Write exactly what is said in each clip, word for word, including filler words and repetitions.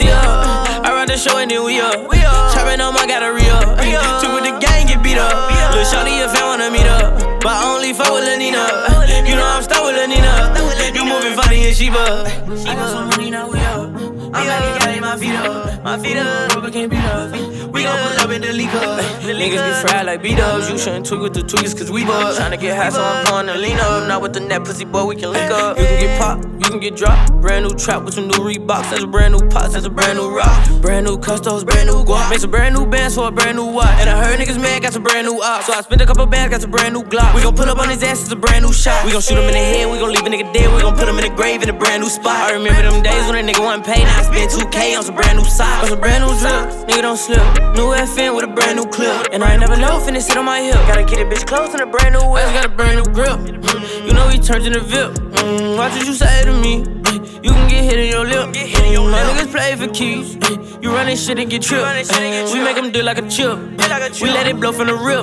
up. I run the show and then we up. Chopping on my got a re-up. Two with the gang get beat up. Lil' shawty if I wanna meet up, but I only fuck with Lil' Nina. You know I'm stuck with Lil' Nina. You moving funny and Sheba. I got some money now, we up. I'm like, got my feet up. My feet up, rubber can't beat us. We gon' pull up in the leak up. Niggas be fried like B-dubs. You shouldn't tweak with the tweakers cause we bug. Tryna get high so I'm pouring the lean up. Not with the net pussy boy, we can link up. You can get popped, you can get dropped. Brand new trap with some new Reeboks. That's a brand new pots, that's a brand new rock. Brand new custos, brand new guap. Make some brand new bands for a brand new watch. And I heard niggas mad, got some brand new ops. So I spent a couple bands, got some brand new Glock. We gon' pull up on his ass, it's a brand new shot. We gon' shoot him in the head, we gon' leave a nigga dead. We gon' put him in the grave in a brand new spot. I remember them days when a nigga wasn't paid. Now I spent two K on some brand new socks. On some brand new drip, nigga don't slip. New F N with a brand new clip. And I ain't never low, finna sit on my hip. Gotta get a bitch close in a brand new whip. I just got a brand new grip. Mm, you know he turns in the V I P. Mm, watch what you say to me. You can get hit in your lip. Mm, my niggas play for keys. You run this shit and get tripped. Mm, we make them do like a chip. We let it blow from the rip.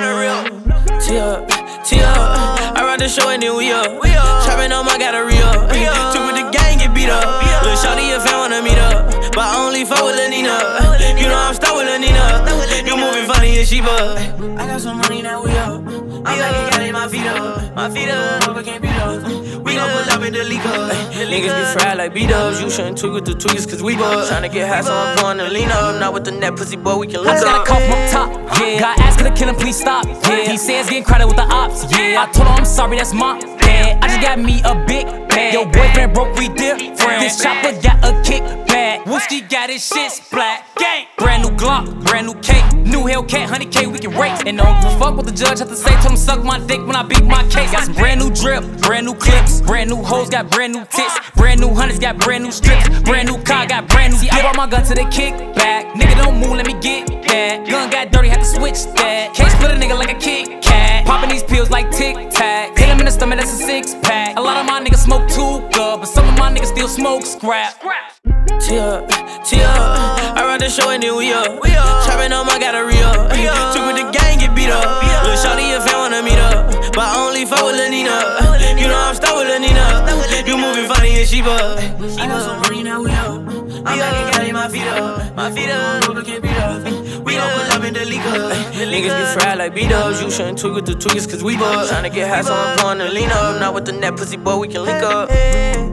Mm, T up, T up. I run the show and then we up. Chopping on my got a re-up. Two with the gang get beat up. Lil' shawty if I wanna meet up, but I only fuck with Lil' Nina. You know I'm stuck with Lil' Nina. You moving funny and Sheba. I got some money now, we up. I'm like, got my feet up. My feet up, rubber can't beat us. We gon' pull up in the leak up. Niggas be fried like B-dubs. You shouldn't tweak with the tweakers cause we bug. Tryna get high so I'm pouring the lean up. Not with the net pussy boy, we can look up. I just got a call from up top, yeah. Got asked to kill him, please stop, yeah. He says getting credit with the ops, yeah. I told him I'm sorry, that's my bad. I just got me a big bag. Your boyfriend broke, we different. This chopper got a kickback. Wooski got his shit splat. Gang. Brand new Glock, brand new cake. New Hellcat, one hundred K, we can race. And don't give a fuck what the judge have to say. Told him suck my dick when I beat my case. Got some brand new drip, brand new clips. Brand new hoes got brand new tits. Brand new hunters got brand new strips. Brand new car got brand new. See, I brought my gun to the kickback. Nigga don't move, let me get that. Gun got dirty, had to switch that. Can't split a nigga like a Kit Kat. Popping these pills like Tic Tac. Hit him in the stomach, that's a six pack. A lot of my niggas smoke too good, but some of my niggas still smoke scrap. T up, T up. I run the show and then we up. Chopping on my got a re-up. Two with the gang get beat up. Lil' shawty if I wanna meet up, but I only fuck with Lil' Nina. You know I'm stuck with Lil' Nina. You moving funny and Sheba. I got some money now, we up. I'm like, got my feet up. My feet up, rubber can't beat us. We gon' pull up in the leak up. Niggas be fried like B-dubs. You shouldn't tweak with the tweakers cause we bug. Tryna get high so I'm pouring the lean up. Not with the net pussy boy, we can link up.